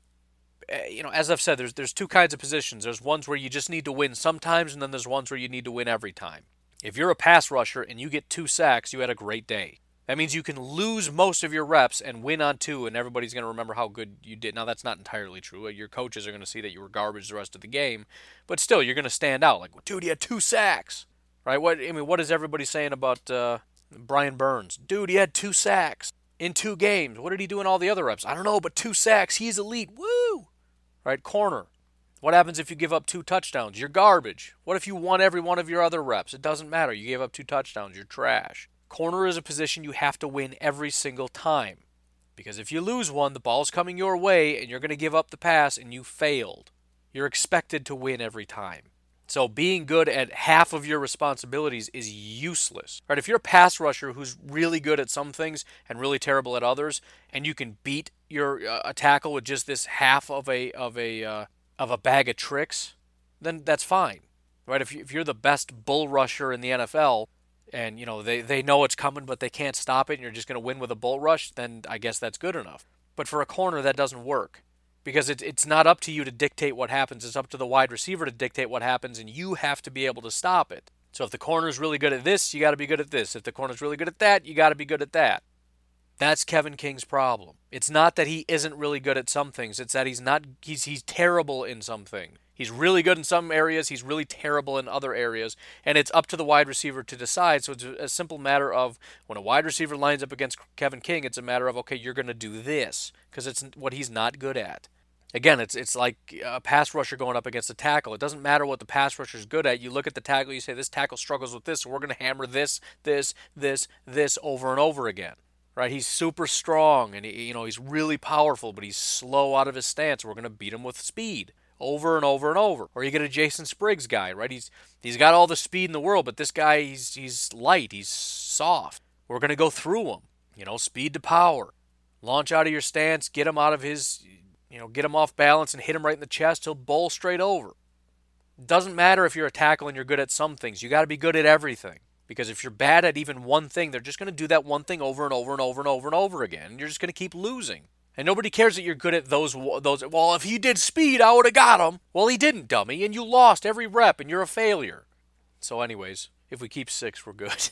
you know, as I've said, there's there's two kinds of positions. There's ones where you just need to win sometimes, and then there's ones where you need to win every time. If you're a pass rusher and you get two sacks, you had a great day. That means you can lose most of your reps and win on two, and everybody's going to remember how good you did. Now, that's not entirely true. Your coaches are going to see that you were garbage the rest of the game, but still, you're going to stand out. Like, dude, he had two sacks, right? What I mean, what is everybody saying about uh, Brian Burns? Dude, he had two sacks in two games. What did he do in all the other reps? I don't know, but two sacks. He's elite. Woo! Right, corner. What happens if you give up two touchdowns? You're garbage. What if you won every one of your other reps? It doesn't matter. You gave up two touchdowns. You're trash. Corner is a position you have to win every single time. Because if you lose one, the ball's coming your way and you're going to give up the pass and you failed. You're expected to win every time. So being good at half of your responsibilities is useless. Right? If you're a pass rusher who's really good at some things and really terrible at others, and you can beat your uh, a tackle with just this half of a of a uh, of a bag of tricks, then that's fine. Right? If you, if you're the best bull rusher in the N F L, and you know they, they know it's coming but they can't stop it and you're just going to win with a bull rush, then I guess that's good enough. But for a corner, that doesn't work, because it, it's not up to you to dictate what happens. It's up to the wide receiver to dictate what happens, and you have to be able to stop it. So if the corner's really good at this, you got to be good at this. If the corner's really good at that, you got to be good at that. That's Kevin King's problem. It's not that he isn't really good at some things. It's that he's not he's he's terrible in some things. He's really good in some areas. He's really terrible in other areas. And it's up to the wide receiver to decide. So it's a simple matter of when a wide receiver lines up against Kevin King, it's a matter of, okay, you're going to do this, because it's what he's not good at. Again, it's it's like a pass rusher going up against a tackle. It doesn't matter what the pass rusher is good at. You look at the tackle, you say, this tackle struggles with this, so we're going to hammer this, this, this, this over and over again. Right? He's super strong, and he, you know he's really powerful, but he's slow out of his stance. We're going to beat him with speed over and over and over. Or you get a Jason Spriggs guy, right? He's he's got all the speed in the world, but this guy, he's he's light, he's soft. We're going to go through him. You know, speed to power. Launch out of your stance, get him out of his, you know, get him off balance and hit him right in the chest. He'll bowl straight over. It doesn't matter if you're a tackle and you're good at some things. You got to be good at everything. Because if you're bad at even one thing, they're just going to do that one thing over and over and over and over and over again. And you're just going to keep losing. And nobody cares that you're good at those, those. Well, if he did speed, I would have got him. Well, he didn't, dummy, and you lost every rep, and you're a failure. So anyways, if we keep six, we're good.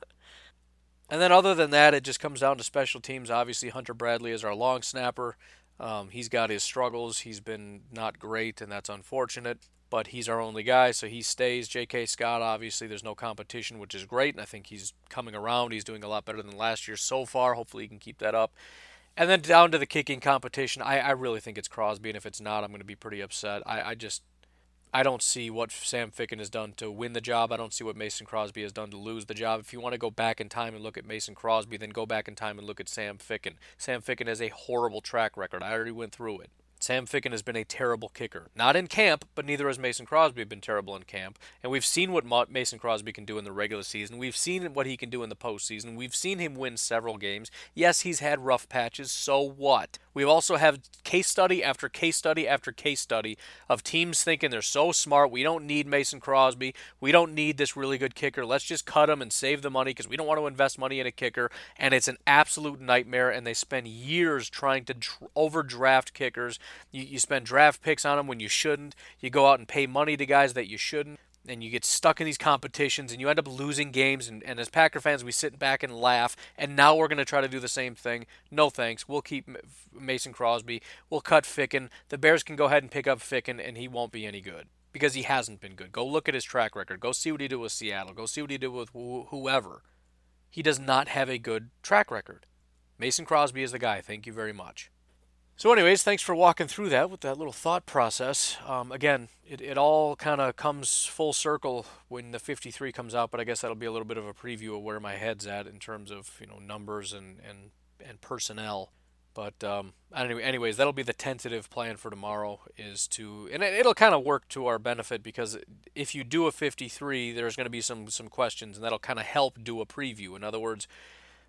And then other than that, it just comes down to special teams. Obviously, Hunter Bradley is our long snapper. Um, he's got his struggles. He's been not great, and that's unfortunate. But he's our only guy, so he stays. J K. Scott, obviously, there's no competition, which is great, and I think he's coming around. He's doing a lot better than last year so far. Hopefully he can keep that up. And then down to the kicking competition, I, I really think it's Crosby, and if it's not, I'm going to be pretty upset. I, I just I don't see what Sam Ficken has done to win the job. I don't see what Mason Crosby has done to lose the job. If you want to go back in time and look at Mason Crosby, then go back in time and look at Sam Ficken. Sam Ficken has a horrible track record. I already went through it. Sam Ficken has been a terrible kicker. Not in camp, but neither has Mason Crosby been terrible in camp. And we've seen what Mason Crosby can do in the regular season. We've seen what he can do in the postseason. We've seen him win several games. Yes, he's had rough patches. So what? We also have case study after case study after case study of teams thinking they're so smart. We don't need Mason Crosby. We don't need this really good kicker. Let's just cut him and save the money because we don't want to invest money in a kicker. And it's an absolute nightmare. And they spend years trying to dr- overdraft kickers. You, you spend draft picks on them when you shouldn't. You go out and pay money to guys that you shouldn't. And you get stuck in these competitions, and you end up losing games. And, and as Packer fans, we sit back and laugh. And now we're going to try to do the same thing. No thanks. We'll keep Mason Crosby. We'll cut Ficken. The Bears can go ahead and pick up Ficken, and he won't be any good because he hasn't been good. Go look at his track record. Go see what he did with Seattle. Go see what he did with wh- whoever. He does not have a good track record. Mason Crosby is the guy. Thank you very much. So anyways, thanks for walking through that with that little thought process. Um, again, it, it all kind of comes full circle when the fifty-three comes out, but I guess that'll be a little bit of a preview of where my head's at in terms of, you know, numbers and, and, and personnel. But um, anyway, anyways, that'll be the tentative plan for tomorrow is to, and it, it'll kind of work to our benefit because if you do a fifty-three, there's going to be some, some questions, and that'll kind of help do a preview. In other words,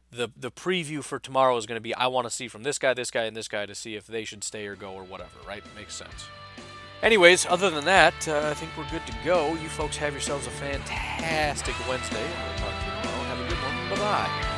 the the preview for tomorrow is going to be, I want to see from this guy, this guy, and this guy to see if they should stay or go or whatever, right? Makes sense. Anyways, other than that, uh, I think we're good to go. You folks have yourselves a fantastic Wednesday. We'll talk to you tomorrow. Have a good one. Bye-bye.